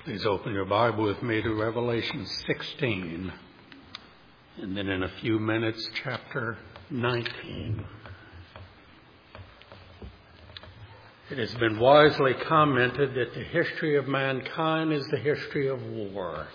Please open your Bible with me to Revelation 16, and then in a few minutes, chapter 19. It has been wisely commented that the history of mankind is the history of war.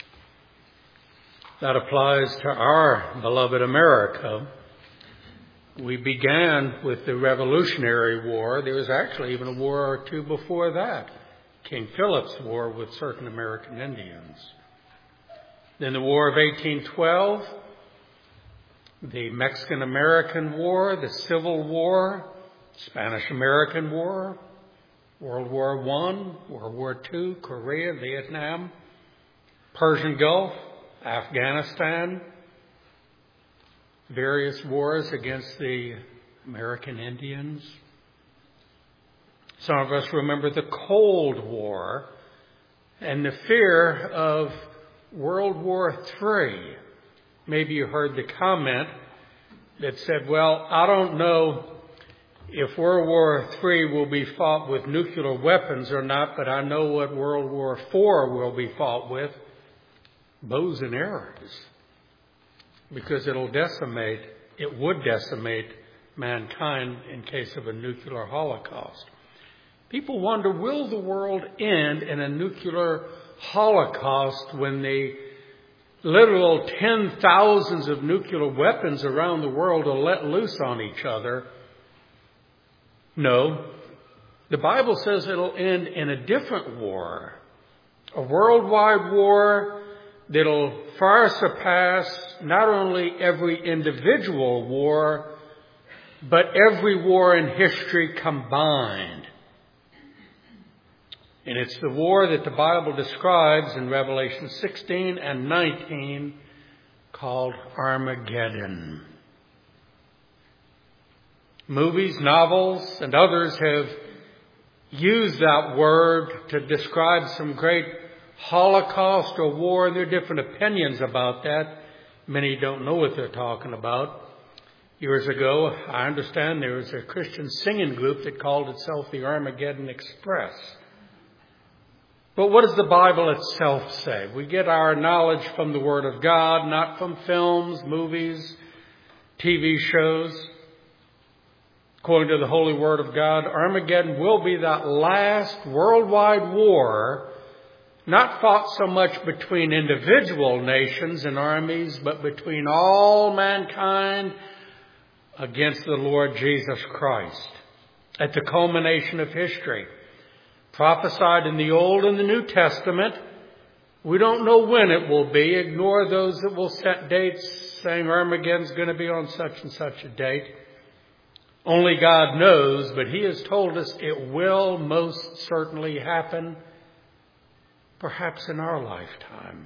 That applies to our beloved America. We began with the Revolutionary War. There was actually even a war or two before that. King Philip's War with certain American Indians. Then the War of 1812, the Mexican-American War, the Civil War, Spanish-American War, World War I, World War II, Korea, Vietnam, Persian Gulf, Afghanistan, various wars against the American Indians. Some of us remember the Cold War and the fear of World War III. Maybe you heard the comment that said, well, I don't know if World War III will be fought with nuclear weapons or not, but I know what World War IV will be fought with, bows and arrows, because it would decimate mankind in case of a nuclear holocaust. People wonder, will the world end in a nuclear holocaust when the literal 10,000s of nuclear weapons around the world are let loose on each other? No. The Bible says it'll end in a different war, a worldwide war that'll far surpass not only every individual war, but every war in history combined. And it's the war that the Bible describes in Revelation 16 and 19 called Armageddon. Movies, novels, and others have used that word to describe some great Holocaust or war, and there are different opinions about that. Many don't know what they're talking about. Years ago, I understand there was a Christian singing group that called itself the Armageddon Express. But what does the Bible itself say? We get our knowledge from the Word of God, not from films, movies, TV shows. According to the Holy Word of God, Armageddon will be that last worldwide war, not fought so much between individual nations and armies, but between all mankind against the Lord Jesus Christ. At the culmination of history, prophesied in the Old and the New Testament. We don't know when it will be. Ignore those that will set dates saying Armageddon's going to be on such and such a date. Only God knows, but He has told us it will most certainly happen, perhaps in our lifetime.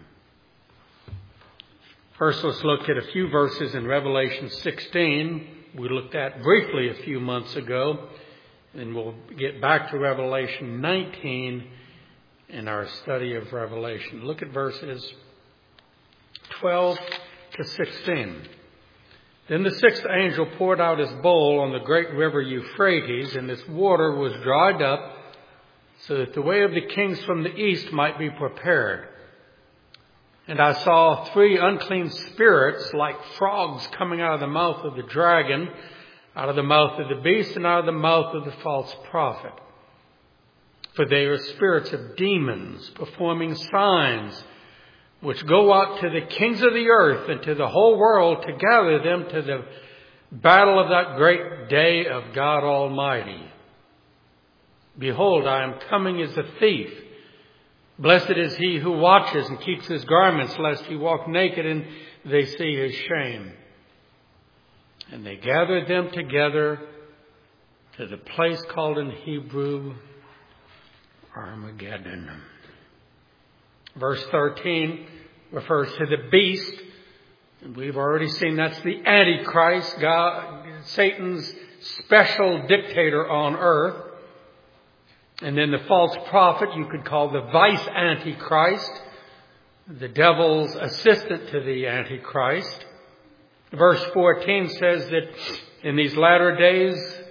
First, let's look at a few verses in Revelation 16. We looked at briefly a few months ago. And we'll get back to Revelation 19 in our study of Revelation. Look at verses 12 to 16. Then the sixth angel poured out his bowl on the great river Euphrates, and its water was dried up, so that the way of the kings from the east might be prepared. And I saw 3 unclean spirits like frogs coming out of the mouth of the dragon, out of the mouth of the beast, and out of the mouth of the false prophet. For they are spirits of demons, performing signs, which go out to the kings of the earth and to the whole world to gather them to the battle of that great day of God Almighty. Behold, I am coming as a thief. Blessed is he who watches and keeps his garments, lest he walk naked and they see his shame. And they gathered them together to the place called in Hebrew Armageddon. Verse 13 refers to the beast. And we've already seen that's the Antichrist, Satan's special dictator on earth. And then the false prophet you could call the vice Antichrist, the devil's assistant to the Antichrist. Verse 14 says that in these latter days,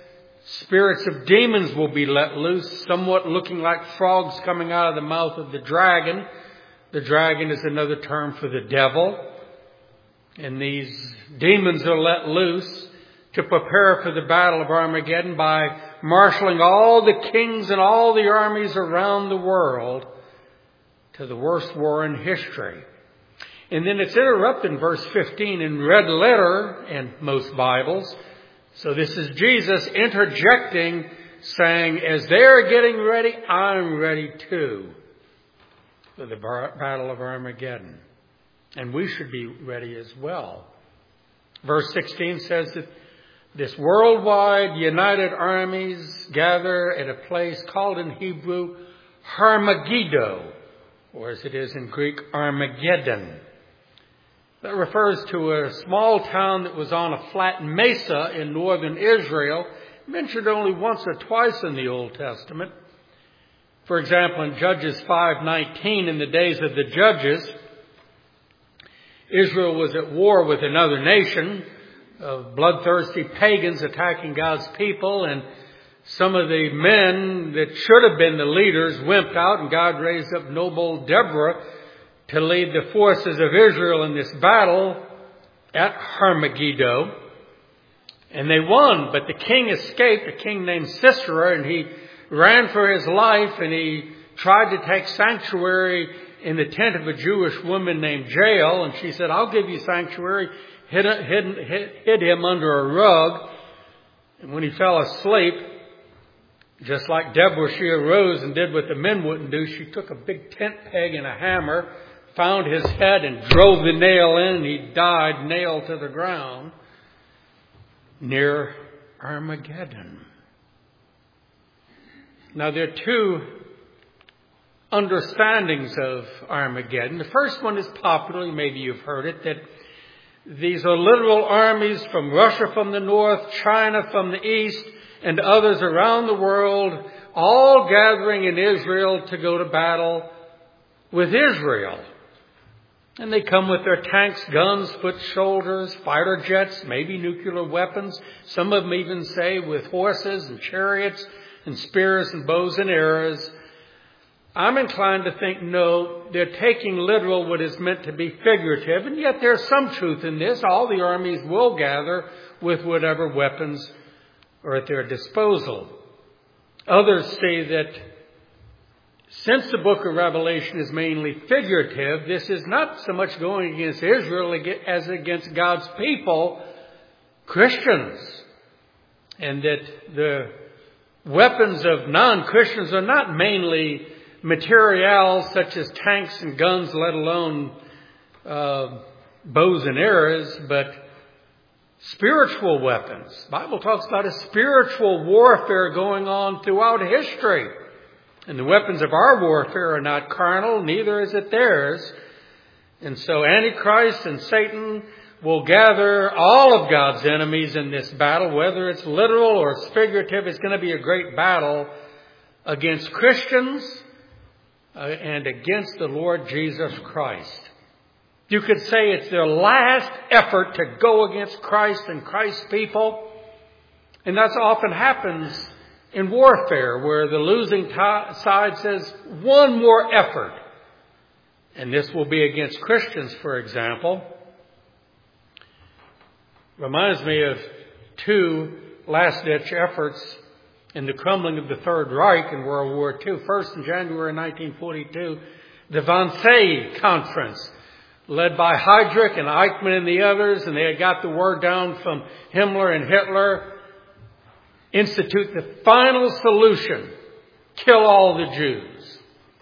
Spirits of demons will be let loose, somewhat looking like frogs coming out of the mouth of the dragon. The dragon is another term for the devil. And these demons are let loose to prepare for the battle of Armageddon by marshaling all the kings and all the armies around the world to the worst war in history. And then it's interrupted in verse 15 in red letter in most Bibles. So this is Jesus interjecting, saying, as they're getting ready, I'm ready too for the battle of Armageddon. And we should be ready as well. Verse 16 says that this worldwide united armies gather at a place called in Hebrew Harmageddo, or as it is in Greek, Armageddon. That refers to a small town that was on a flat mesa in northern Israel, mentioned only once or twice in the Old Testament. For example, in Judges 5:19, in the days of the judges, Israel was at war with another nation of bloodthirsty pagans attacking God's people, and some of the men that should have been the leaders wimped out, and God raised up noble Deborah to lead the forces of Israel in this battle at Harmageddo. And they won, but the king escaped, a king named Sisera, and he ran for his life, and he tried to take sanctuary in the tent of a Jewish woman named Jael, and she said, I'll give you sanctuary, hid him under a rug. And when he fell asleep, just like Deborah, she arose and did what the men wouldn't do. She took a big tent peg and a hammer, found his head and drove the nail in, and he died nailed to the ground near Armageddon. Now, there are two understandings of Armageddon. The first one is popular, maybe you've heard it, that these are literal armies from Russia from the north, China from the east, and others around the world, all gathering in Israel to go to battle with Israel. And they come with their tanks, guns, foot soldiers, fighter jets, maybe nuclear weapons. Some of them even say with horses and chariots and spears and bows and arrows. I'm inclined to think, no, they're taking literal what is meant to be figurative, and yet there's some truth in this. All the armies will gather with whatever weapons are at their disposal. Others say that since the book of Revelation is mainly figurative, this is not so much going against Israel as against God's people, Christians, and that the weapons of non-Christians are not mainly materials such as tanks and guns, let alone bows and arrows, but spiritual weapons. The Bible talks about a spiritual warfare going on throughout history. And the weapons of our warfare are not carnal, neither is it theirs. And so Antichrist and Satan will gather all of God's enemies in this battle, whether it's literal or it's figurative. It's going to be a great battle against Christians and against the Lord Jesus Christ. You could say it's their last effort to go against Christ and Christ's people. And that's often happens in warfare, where the losing side says, one more effort. And this will be against Christians, for example. Reminds me of two last-ditch efforts in the crumbling of the Third Reich in World War II. First, in January 1942, the Wannsee Conference, led by Heydrich and Eichmann and the others, and they had got the word down from Himmler and Hitler, institute the final solution, kill all the Jews.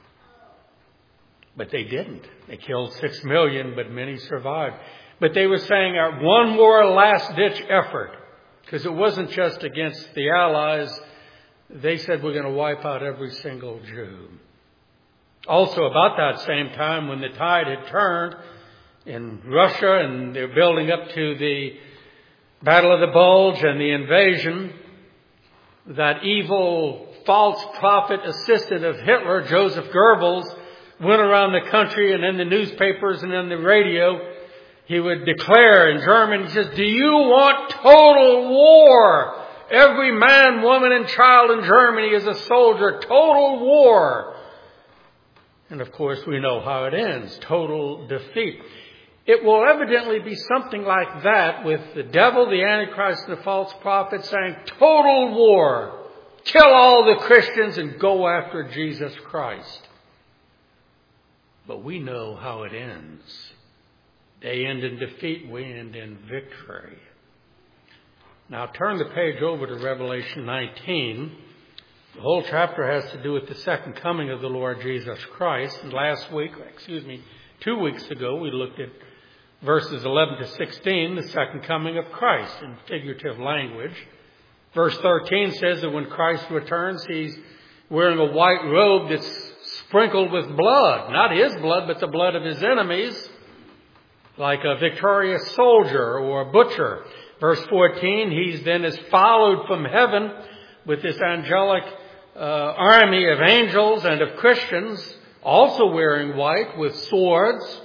But they didn't. They killed 6 million, but many survived. But they were saying one more last-ditch effort, because it wasn't just against the Allies. They said, we're going to wipe out every single Jew. Also, about that same time, when the tide had turned in Russia and they're building up to the Battle of the Bulge and the invasion, that evil false prophet assistant of Hitler, Joseph Goebbels, went around the country and in the newspapers and in the radio, he would declare in German, he says, do you want total war? Every man, woman, and child in Germany is a soldier. Total war. And of course, we know how it ends. Total defeat. It will evidently be something like that, with the devil, the Antichrist, and the false prophet saying, total war. Kill all the Christians and go after Jesus Christ. But we know how it ends. They end in defeat. We end in victory. Now turn the page over to Revelation 19. The whole chapter has to do with the second coming of the Lord Jesus Christ. And 2 weeks ago, we looked at verses 11 to 16, the second coming of Christ in figurative language. Verse 13 says that when Christ returns, he's wearing a white robe that's sprinkled with blood. Not his blood, but the blood of his enemies, like a victorious soldier or a butcher. Verse 14, he then is followed from heaven with this angelic army of angels and of Christians, also wearing white with swords.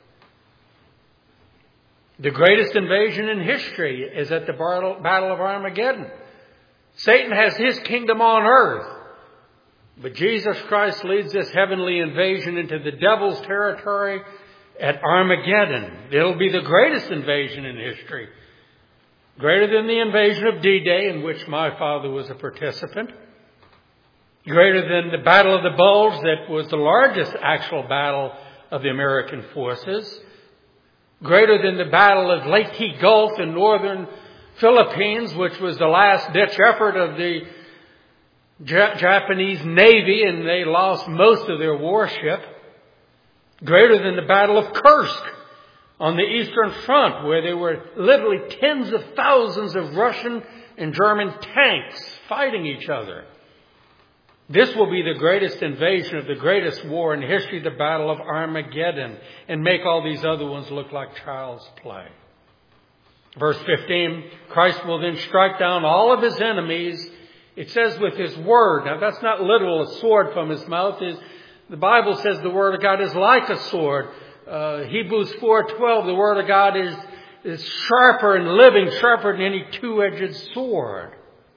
The greatest invasion in history is at the Battle of Armageddon. Satan has his kingdom on earth, but Jesus Christ leads this heavenly invasion into the devil's territory at Armageddon. It'll be the greatest invasion in history. Greater than the invasion of D-Day, in which my father was a participant. Greater than the Battle of the Bulge, that was the largest actual battle of the American forces. Greater than the Battle of Leyte Gulf in northern Philippines, which was the last-ditch effort of the Japanese Navy, and they lost most of their warship. Greater than the Battle of Kursk on the Eastern Front, where there were literally tens of thousands of Russian and German tanks fighting each other. This will be the greatest invasion of the greatest war in history, the Battle of Armageddon, and make all these other ones look like child's play. Verse 15, Christ will then strike down all of his enemies. It says with his word. Now that's not literal, a sword from his mouth. The Bible says the word of God is like a sword. Hebrews 4:12, the word of God is sharper and living, sharper than any two-edged sword.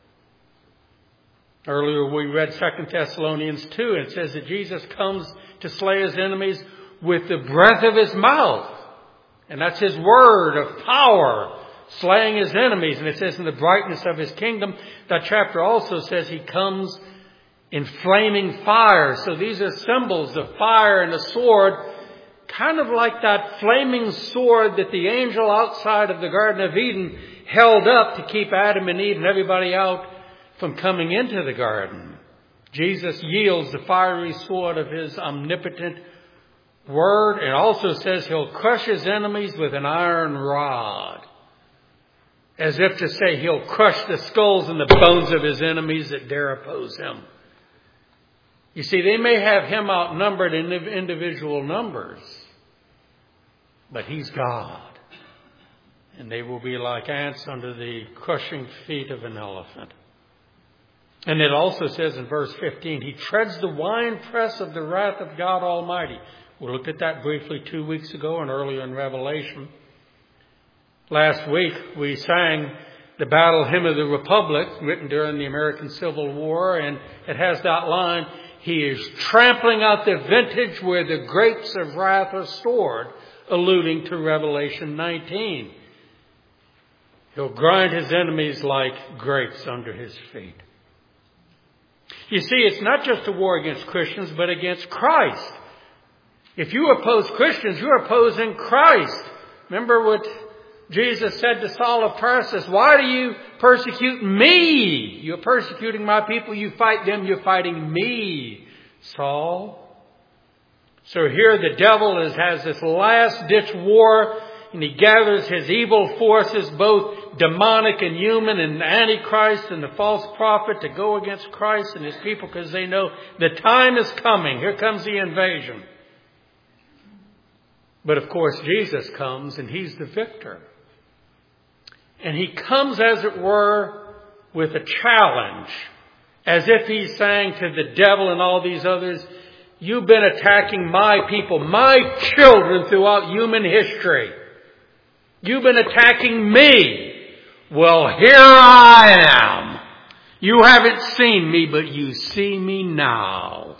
Earlier we read 2 Thessalonians 2, and it says that Jesus comes to slay his enemies with the breath of his mouth. And that's his word of power, slaying his enemies. And it says in the brightness of his kingdom. That chapter also says he comes in flaming fire. So these are symbols of fire and a sword, kind of like that flaming sword that the angel outside of the Garden of Eden held up to keep Adam and Eve and everybody out from coming into the garden. Jesus yields the fiery sword of his omnipotent word, and also says he'll crush his enemies with an iron rod. As if to say he'll crush the skulls and the bones of his enemies that dare oppose him. You see, they may have him outnumbered in individual numbers, but he's God. And they will be like ants under the crushing feet of an elephant. And it also says in verse 15, he treads the winepress of the wrath of God Almighty. We looked at that briefly 2 weeks ago and earlier in Revelation. Last week we sang the Battle Hymn of the Republic, written during the American Civil War, and it has that line, he is trampling out the vintage where the grapes of wrath are stored, alluding to Revelation 19. He'll grind his enemies like grapes under his feet. You see, it's not just a war against Christians, but against Christ. If you oppose Christians, you're opposing Christ. Remember what Jesus said to Saul of Tarsus, why do you persecute me? You're persecuting my people, you fight them, you're fighting me, Saul. So here the devil has this last-ditch war, and he gathers his evil forces, both demonic and human, and Antichrist and the false prophet, to go against Christ and his people, because they know the time is coming. Here comes the invasion. But of course Jesus comes and he's the victor. And he comes, as it were, with a challenge, as if he's saying to the devil and all these others, you've been attacking my people, my children throughout human history. You've been attacking me. Well, here I am. You haven't seen me, but you see me now.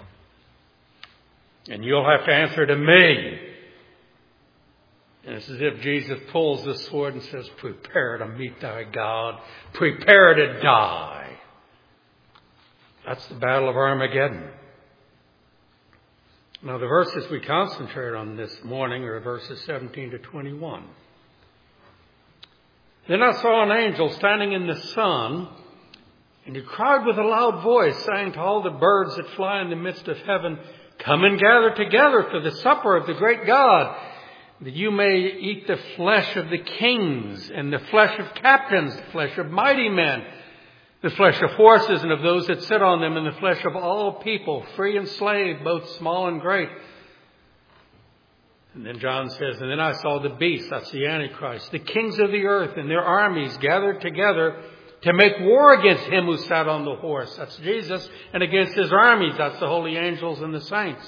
And you'll have to answer to me. And it's as if Jesus pulls the sword and says, prepare to meet thy God. Prepare to die. That's the battle of Armageddon. Now the verses we concentrate on this morning are verses 17 to 21. Then I saw an angel standing in the sun, and he cried with a loud voice, saying to all the birds that fly in the midst of heaven, come and gather together for the supper of the great God, that you may eat the flesh of the kings, and the flesh of captains, the flesh of mighty men, the flesh of horses and of those that sit on them, and the flesh of all people, free and slave, both small and great. And then John says, and then I saw the beast, that's the Antichrist, the kings of the earth and their armies gathered together to make war against him who sat on the horse, that's Jesus, and against his armies, that's the holy angels and the saints.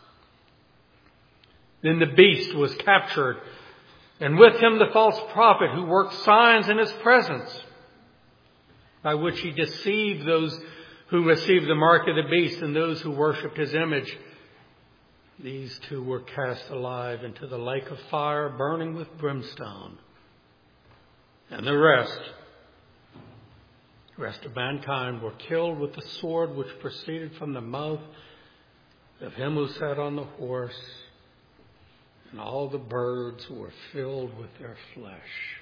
Then the beast was captured, and with him the false prophet who worked signs in his presence, by which he deceived those who received the mark of the beast and those who worshipped his image. These two were cast alive into the lake of fire, burning with brimstone. And the rest of mankind were killed with the sword which proceeded from the mouth of him who sat on the horse, and all the birds were filled with their flesh.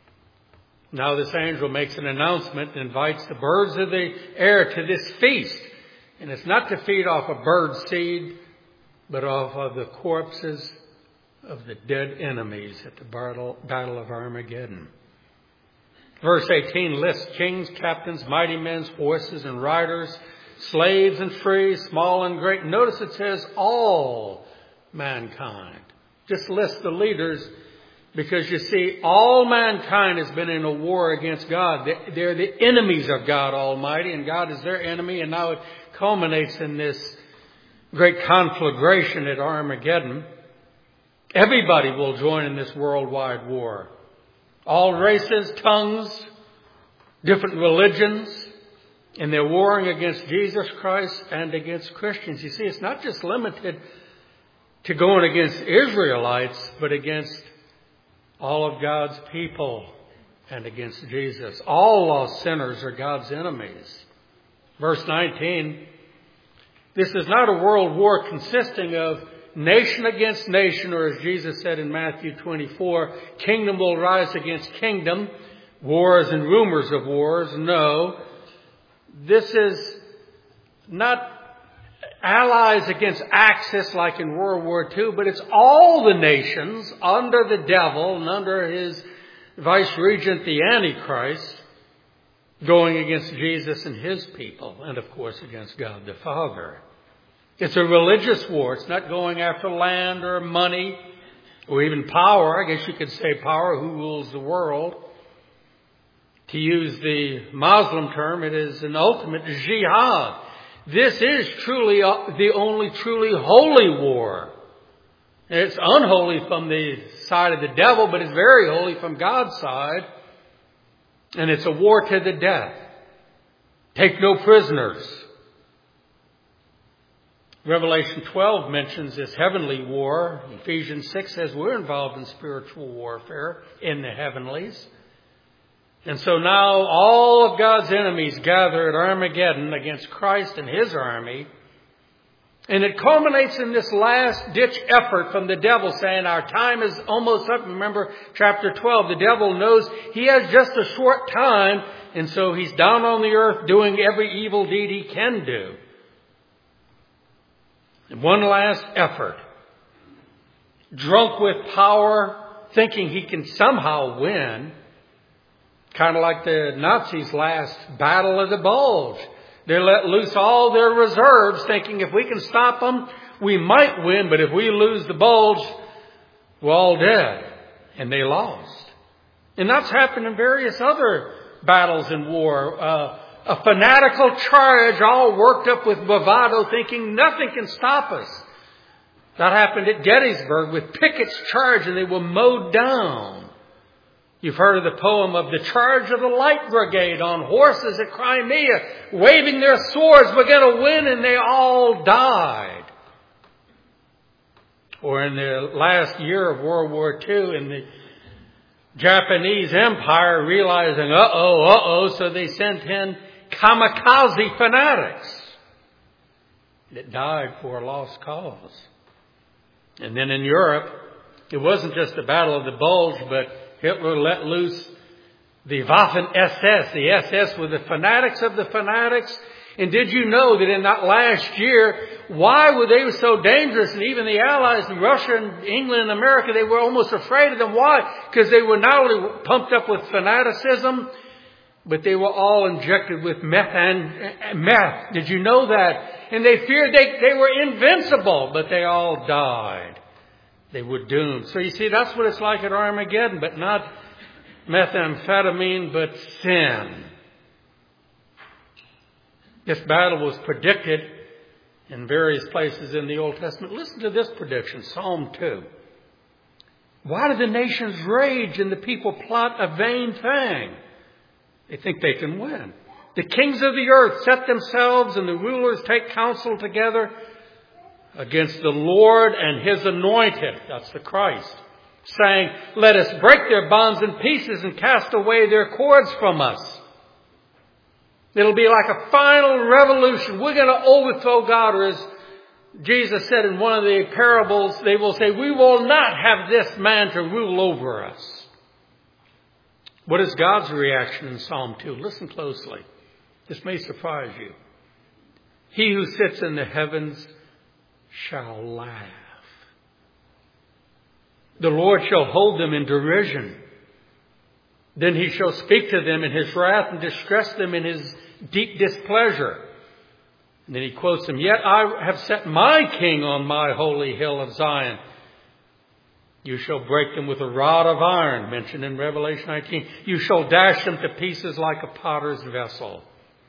Now this angel makes an announcement and invites the birds of the air to this feast. And it's not to feed off a bird's seed, but off of the corpses of the dead enemies at the battle of Armageddon. Verse 18 lists kings, captains, mighty men, horses and riders, slaves and free, small and great. Notice it says all mankind. Just lists the leaders, because you see, all mankind has been in a war against God. They're the enemies of God Almighty, and God is their enemy. And now it culminates in this great conflagration at Armageddon. Everybody will join in this worldwide war. All races, tongues, different religions, and they're warring against Jesus Christ and against Christians. You see, it's not just limited to going against Israelites, but against all of God's people and against Jesus. All lost sinners are God's enemies. Verse 19, this is not a world war consisting of nation against nation, or as Jesus said in Matthew 24, kingdom will rise against kingdom, wars and rumors of wars. No, this is not allies against Axis like in World War II, but it's all the nations under the devil and under his vice-regent, the Antichrist, going against Jesus and his people, and of course against God the Father. It's a religious war. It's not going after land or money or even power. I guess you could say power, who rules the world. To use the Muslim term, it is an ultimate jihad. This is truly the only truly holy war. It's unholy from the side of the devil, but it's very holy from God's side. And it's a war to the death. Take no prisoners. Revelation 12 mentions this heavenly war. Ephesians 6 says we're involved in spiritual warfare in the heavenlies. And so now all of God's enemies gather at Armageddon against Christ and his army. And it culminates in this last-ditch effort from the devil saying our time is almost up. Remember chapter 12, the devil knows he has just a short time, and so he's down on the earth doing every evil deed he can do. And one last effort, drunk with power, thinking he can somehow win, kind of like the Nazis' last battle of the Bulge. They let loose all their reserves, thinking if we can stop them, we might win. But if we lose the Bulge, we're all dead. And they lost. And that's happened in various other battles in war. A fanatical charge, all worked up with bravado, thinking nothing can stop us. That happened at Gettysburg with Pickett's charge, and they were mowed down. You've heard of the poem of the charge of the Light Brigade on horses at Crimea, waving their swords, we're going to win, and they all died. Or in the last year of World War II, in the Japanese Empire, realizing, so they sent in kamikaze fanatics that died for a lost cause. And then in Europe, it wasn't just the Battle of the Bulge, but Hitler let loose the Waffen-SS. The SS were the fanatics of the fanatics. And did you know that in that last year, why were they so dangerous? And even the Allies in Russia and England and America, they were almost afraid of them. Why? Because they were not only pumped up with fanaticism, but they were all injected with meth. Did you know that? And they feared they were invincible, but they all died. They were doomed. So you see, that's what it's like at Armageddon, but not methamphetamine, but sin. This battle was predicted in various places in the Old Testament. Listen to this prediction, Psalm 2. Why do the nations rage and the people plot a vain thing? They think they can win. The kings of the earth set themselves and the rulers take counsel together against the Lord and His anointed, that's the Christ, saying, let us break their bonds in pieces and cast away their cords from us. It'll be like a final revolution. We're going to overthrow God, or as Jesus said in one of the parables, they will say, we will not have this man to rule over us. What is God's reaction in Psalm 2? Listen closely. This may surprise you. He who sits in the heavens shall laugh. The Lord shall hold them in derision. Then He shall speak to them in His wrath and distress them in His deep displeasure. And then He quotes them, yet I have set my king on my holy hill of Zion. You shall break them with a rod of iron, mentioned in Revelation 19. You shall dash them to pieces like a potter's vessel.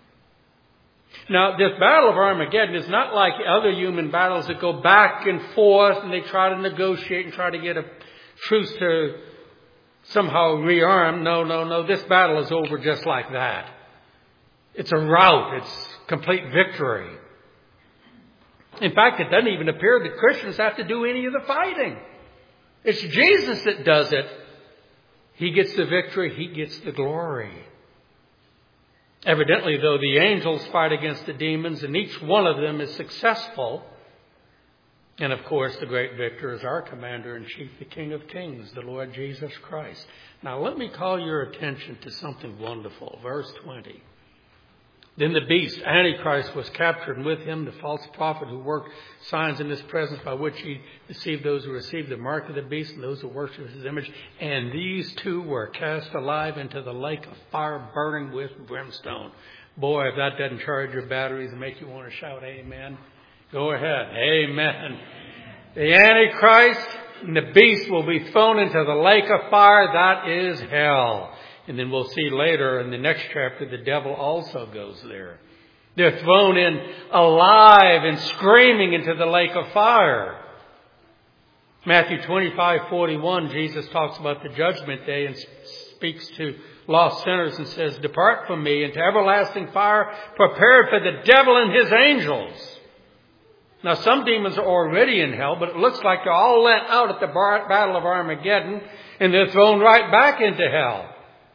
Now, this battle of Armageddon is not like other human battles that go back and forth and they try to negotiate and try to get a truce to somehow rearm. No. This battle is over just like that. It's a rout. It's complete victory. In fact, it doesn't even appear that Christians have to do any of the fighting. It's Jesus that does it. He gets the victory. He gets the glory. Evidently, though, the angels fight against the demons, and each one of them is successful. And, of course, the great victor is our Commander-in-Chief, the King of Kings, the Lord Jesus Christ. Now, let me call your attention to something wonderful. Verse 20. Then the beast, Antichrist, was captured, and with him the false prophet who worked signs in his presence by which he deceived those who received the mark of the beast and those who worship his image. And these two were cast alive into the lake of fire burning with brimstone. Boy, if that doesn't charge your batteries and make you want to shout amen, go ahead. Amen. The Antichrist and the beast will be thrown into the lake of fire. That is hell. And then we'll see later in the next chapter, the devil also goes there. They're thrown in alive and screaming into the lake of fire. Matthew 25:41, Jesus talks about the judgment day and speaks to lost sinners and says, depart from me into everlasting fire, prepared for the devil and his angels. Now, some demons are already in hell, but it looks like they're all let out at the Battle of Armageddon, and they're thrown right back into hell.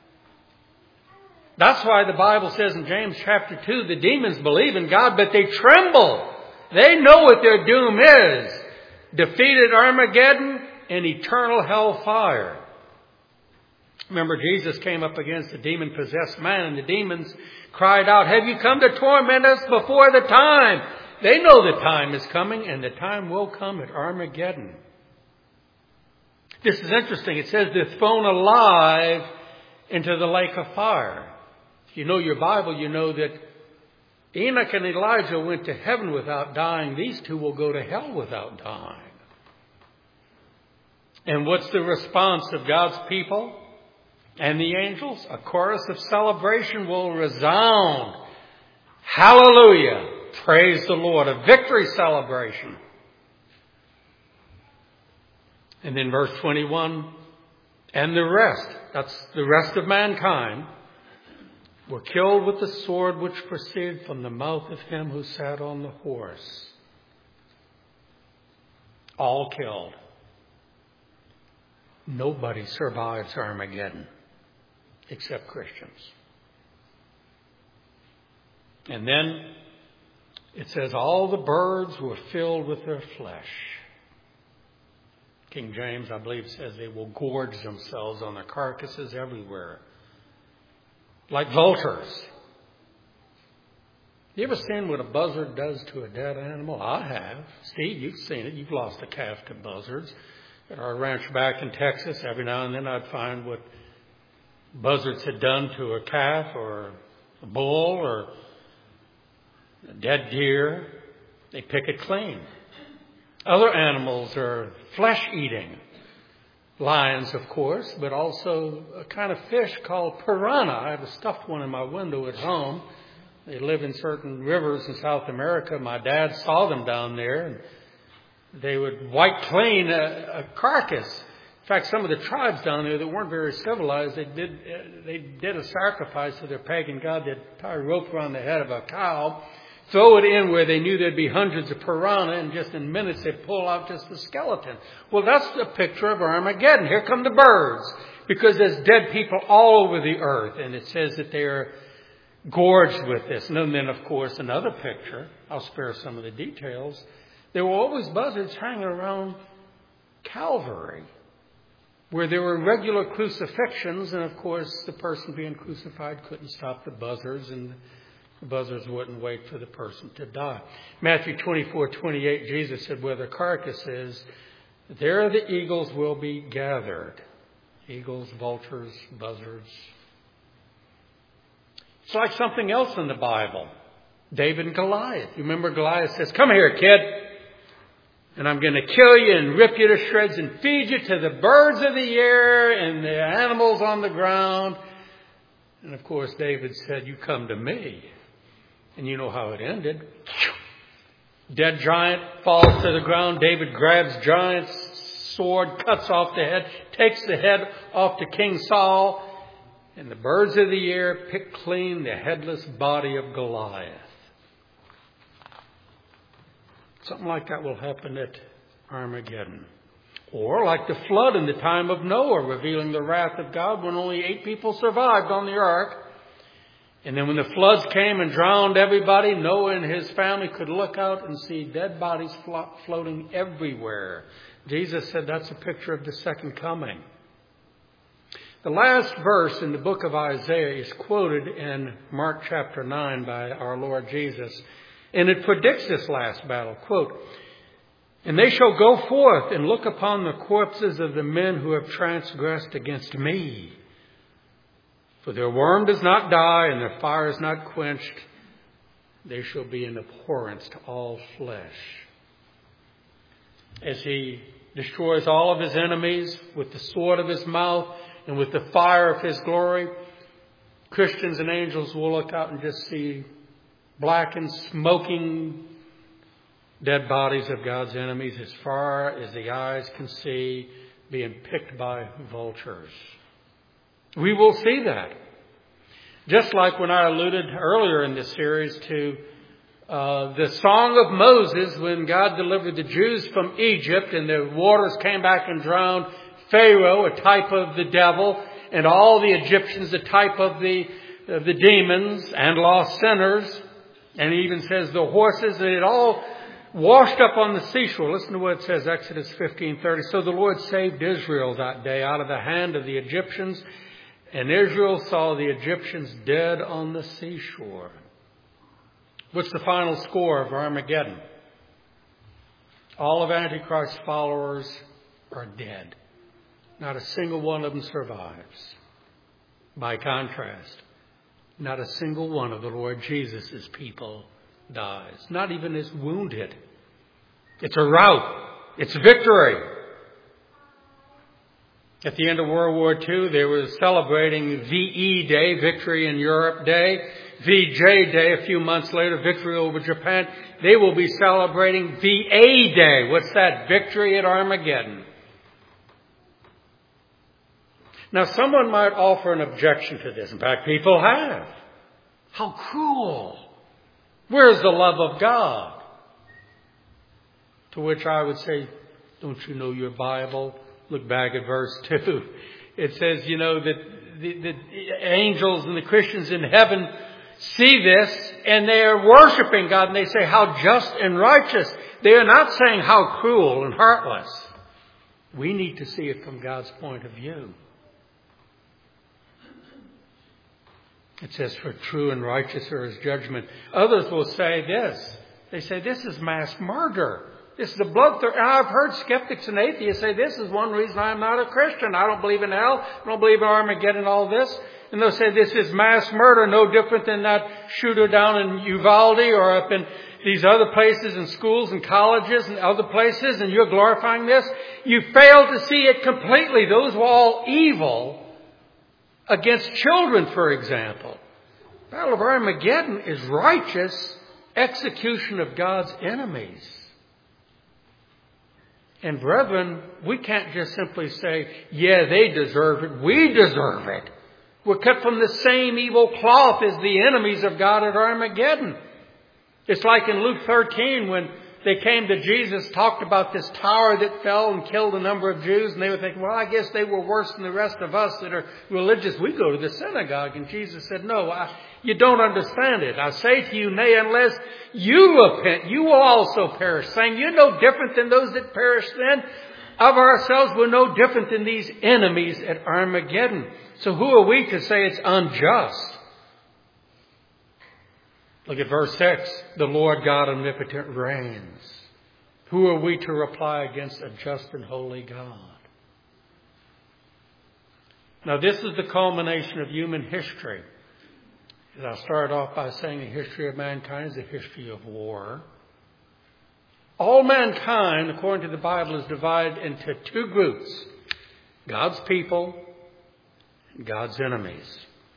That's why the Bible says in James chapter 2, the demons believe in God, but they tremble. They know what their doom is. Defeated Armageddon and eternal hellfire. Remember, Jesus came up against a demon-possessed man, and the demons cried out, have you come to torment us before the time? They know the time is coming, and the time will come at Armageddon. This is interesting. It says they're thrown alive into the lake of fire. If you know your Bible, you know that Enoch and Elijah went to heaven without dying. These two will go to hell without dying. And what's the response of God's people and the angels? A chorus of celebration will resound. Hallelujah! Praise the Lord. A victory celebration. And then verse 21, and the rest that's the rest of mankind, were killed with the sword which proceeded from the mouth of him who sat on the horse. All killed. Nobody survives Armageddon except Christians. And then it says, all the birds were filled with their flesh. King James, I believe, says they will gorge themselves on their carcasses everywhere, like vultures. You ever seen what a buzzard does to a dead animal? I have. Steve, you've seen it. You've lost a calf to buzzards. At our ranch back in Texas, every now and then I'd find what buzzards had done to a calf or a bull or a dead deer. They pick it clean. Other animals are flesh-eating. Lions, of course, but also a kind of fish called piranha. I have a stuffed one in my window at home. They live in certain rivers in South America. My dad saw them down there, and they would wipe clean a carcass. In fact, some of the tribes down there that weren't very civilized, they did a sacrifice to their pagan god. They'd tie a rope around the head of a cow, throw it in where they knew there'd be hundreds of piranha, and just in minutes they'd pull out just the skeleton. Well, that's a picture of Armageddon. Here come the birds, because there's dead people all over the earth, and it says that they are gorged with this. And then, of course, another picture. I'll spare some of the details. There were always buzzards hanging around Calvary, where there were regular crucifixions, and of course the person being crucified couldn't stop the buzzards, and the buzzards wouldn't wait for the person to die. Matthew 24:28, Jesus said, where the carcass is, there the eagles will be gathered. Eagles, vultures, buzzards. It's like something else in the Bible. David and Goliath. You remember Goliath says, come here, kid, and I'm going to kill you and rip you to shreds and feed you to the birds of the air and the animals on the ground. And of course, David said, you come to me. And you know how it ended. Dead giant falls to the ground. David grabs giant's sword, cuts off the head, takes the head off to King Saul. And the birds of the air pick clean the headless body of Goliath. Something like that will happen at Armageddon. Or like the flood in the time of Noah, revealing the wrath of God when only 8 people survived on the ark. And then when the floods came and drowned everybody, Noah and his family could look out and see dead bodies floating everywhere. Jesus said that's a picture of the second coming. The last verse in the book of Isaiah is quoted in Mark chapter 9 by our Lord Jesus. And it predicts this last battle. Quote, and they shall go forth and look upon the corpses of the men who have transgressed against me. For their worm does not die and their fire is not quenched. They shall be an abhorrence to all flesh. As he destroys all of his enemies with the sword of his mouth and with the fire of his glory, Christians and angels will look out and just see blackened, smoking, dead bodies of God's enemies as far as the eyes can see, being picked by vultures. We will see that. Just like when I alluded earlier in this series to the Song of Moses, when God delivered the Jews from Egypt and the waters came back and drowned Pharaoh, a type of the devil, and all the Egyptians, a type of the demons and lost sinners. And he even says the horses, and it all washed up on the seashore. Listen to what it says, Exodus 15:30. So the Lord saved Israel that day out of the hand of the Egyptians, and Israel saw the Egyptians dead on the seashore. What's the final score of Armageddon? All of Antichrist's followers are dead. Not a single one of them survives. By contrast, not a single one of the Lord Jesus' people dies. Not even his wounded. It's a rout. It's victory. At the end of World War II, they were celebrating VE Day, Victory in Europe Day. VJ Day, a few months later, Victory over Japan. They will be celebrating VA Day. What's that? Victory at Armageddon. Now, someone might offer an objection to this. In fact, people have. How cruel. Where's the love of God? To which I would say, don't you know your Bible? Look back at verse 2. It says, that the angels and the Christians in heaven see this and they are worshiping God and they say how just and righteous. They are not saying how cruel and heartless. We need to see it from God's point of view. It says, for true and righteous are his judgment. Others will say this. They say this is mass murder. This is the bloodthirst. And I've heard skeptics and atheists say this is one reason I'm not a Christian. I don't believe in hell. I don't believe in Armageddon, all this. And they'll say this is mass murder, no different than that shooter down in Uvalde or up in these other places and schools and colleges and other places, and you're glorifying this. You fail to see it completely. Those were all evil against children, for example. The Battle of Armageddon is righteous execution of God's enemies. And brethren, we can't just simply say, yeah, they deserve it. We deserve it. We're cut from the same evil cloth as the enemies of God at Armageddon. It's like in Luke 13 when they came to Jesus, talked about this tower that fell and killed a number of Jews. And they were thinking, well, I guess they were worse than the rest of us that are religious. We go to the synagogue. And Jesus said, no, you don't understand it. I say to you, nay, unless you repent, you will also perish. Saying, you're no different than those that perish then. Of ourselves, we're no different than these enemies at Armageddon. So who are we to say it's unjust? Look at verse 6. The Lord God omnipotent reigns. Who are we to reply against a just and holy God? Now this is the culmination of human history. As I started off by saying the history of mankind is a history of war. All mankind, according to the Bible, is divided into two groups. God's people and God's enemies.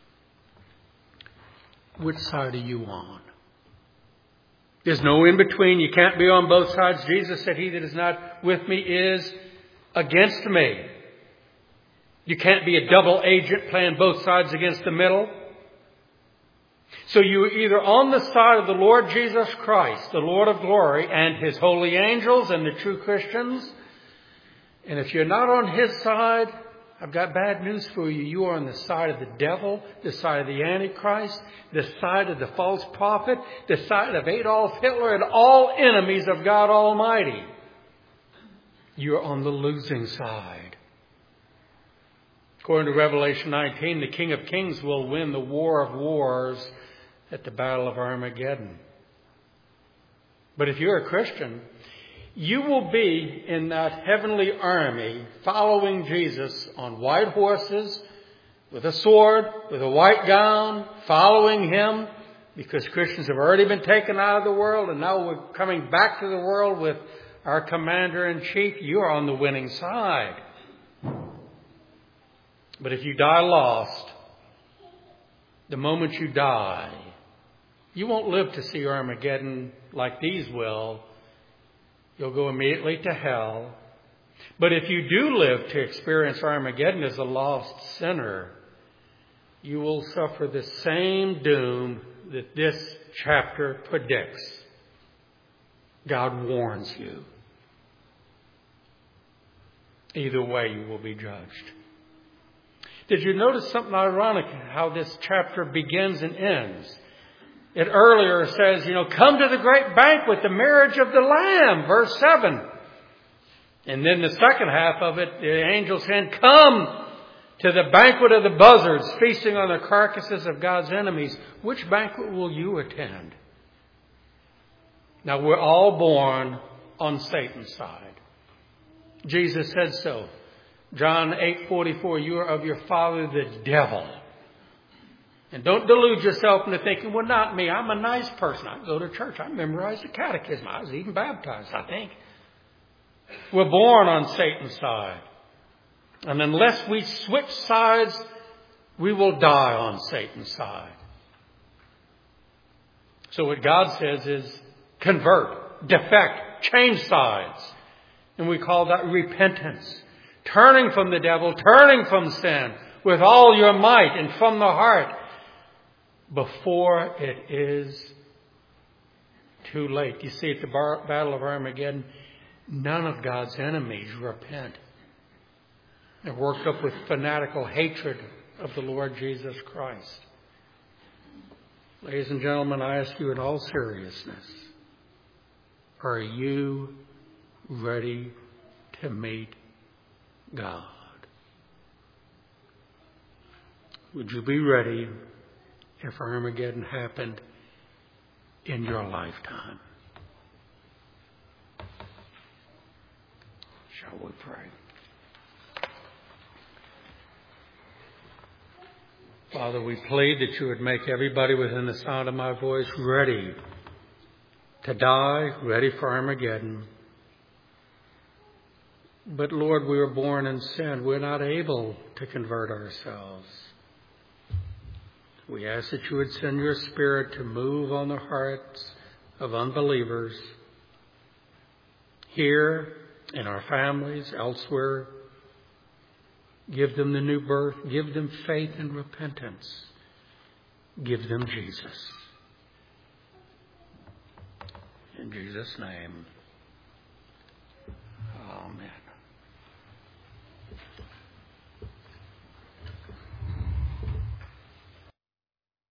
Which side are you on? There's no in between. You can't be on both sides. Jesus said, he that is not with me is against me. You can't be a double agent playing both sides against the middle. So you're either on the side of the Lord Jesus Christ, the Lord of glory, and his holy angels and the true Christians. And if you're not on his side, I've got bad news for you. You are on the side of the devil, the side of the Antichrist, the side of the false prophet, the side of Adolf Hitler, and all enemies of God Almighty. You're on the losing side. According to Revelation 19, the King of Kings will win the war of wars at the Battle of Armageddon. But if you're a Christian, you will be in that heavenly army following Jesus on white horses, with a sword, with a white gown, following him, because Christians have already been taken out of the world and now we're coming back to the world with our commander-in-chief. You're on the winning side. But if you die lost, the moment you die, you won't live to see Armageddon like these will. You'll go immediately to hell. But if you do live to experience Armageddon as a lost sinner, you will suffer the same doom that this chapter predicts. God warns you. Either way, you will be judged. Did you notice something ironic how this chapter begins and ends? It earlier says, come to the great banquet, the marriage of the Lamb, verse 7. And then the second half of it, the angel said, come to the banquet of the buzzards, feasting on the carcasses of God's enemies. Which banquet will you attend? Now, we're all born on Satan's side. Jesus said so. John 8:44, you are of your father the devil. And don't delude yourself into thinking, well, not me. I'm a nice person. I go to church. I memorized the catechism. I was even baptized, I think. We're born on Satan's side. And unless we switch sides, we will die on Satan's side. So what God says is convert, defect, change sides. And we call that repentance. Turning from the devil, turning from sin, with all your might and from the heart before it is too late. You see, at the Battle of Armageddon, none of God's enemies repent. They're worked up with fanatical hatred of the Lord Jesus Christ. Ladies and gentlemen, I ask you in all seriousness, are you ready to meet God? Would you be ready if Armageddon happened in your lifetime? Shall we pray? Father, we plead that you would make everybody within the sound of my voice ready to die, ready for Armageddon. But Lord, we were born in sin. We're not able to convert ourselves. We ask that you would send your Spirit to move on the hearts of unbelievers here, in our families, elsewhere. Give them the new birth. Give them faith and repentance. Give them Jesus. In Jesus' name.